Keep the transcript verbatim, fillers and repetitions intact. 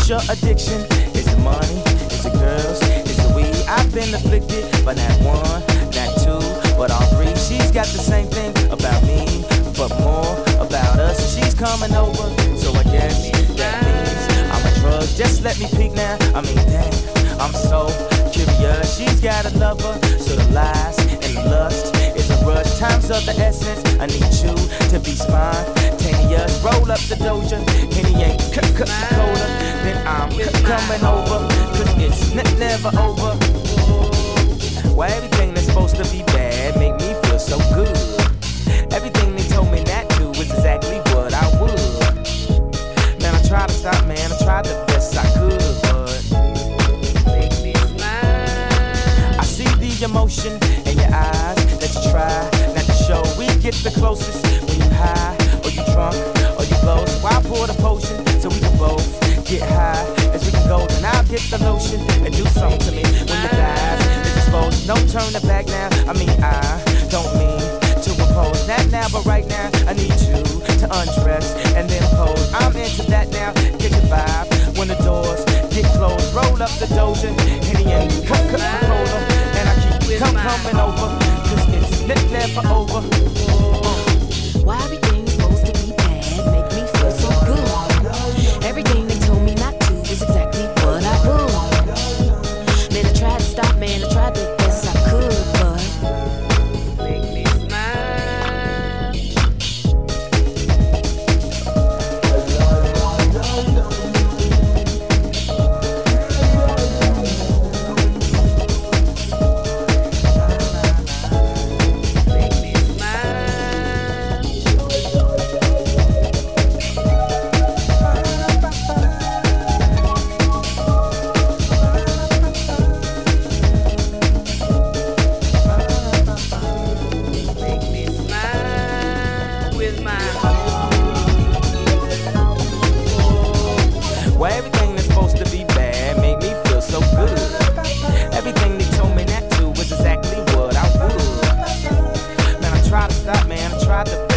your addiction? Is it money? Is it girls? Is it weed? I've been afflicted by not one, not two, but all three. She's got the same thing about me, but more about us. She's coming over, so I guess that means I'm a drug. Just let me peek now. I mean, damn, I'm so curious. She's got a lover, so the lies and the lust is a rush. Time's of the essence. I need you to be spontaneous. Roll up the doja, and he ain't c-c-cola. Then I'm c- coming over, cause it's n- never over. Why everything that's supposed to be bad make me feel so good? Everything they told me not to is exactly what I would. Man, I tried to stop, man, I tried the best I could, but I see the emotion in your eyes that you try not to show. We get the closest when you high, or you drunk, or you blow. So I pour the potion so we can both get high as we can go. Then I'll get the lotion and do something to me when your thighs is exposed. Don't turn it back now. I mean, I don't mean to impose. Not now, but right now, I need you to undress and then pose. I'm into that now. Get your vibe when the doors get closed. Roll up the doja, Henny and Coca-Cola, and I keep come coming over, cause it's n- never over. Why everything is supposed to be bad make me feel so good? Everything they told me not to is exactly what I would. Man, I tried to stop, man, I tried the best I could, but make me smile. Make me smile. Make me smile with my Why everything that's supposed to be bad make me feel so good? Everything they told me not to was exactly what I would. Man, I tried to stop, man, I tried to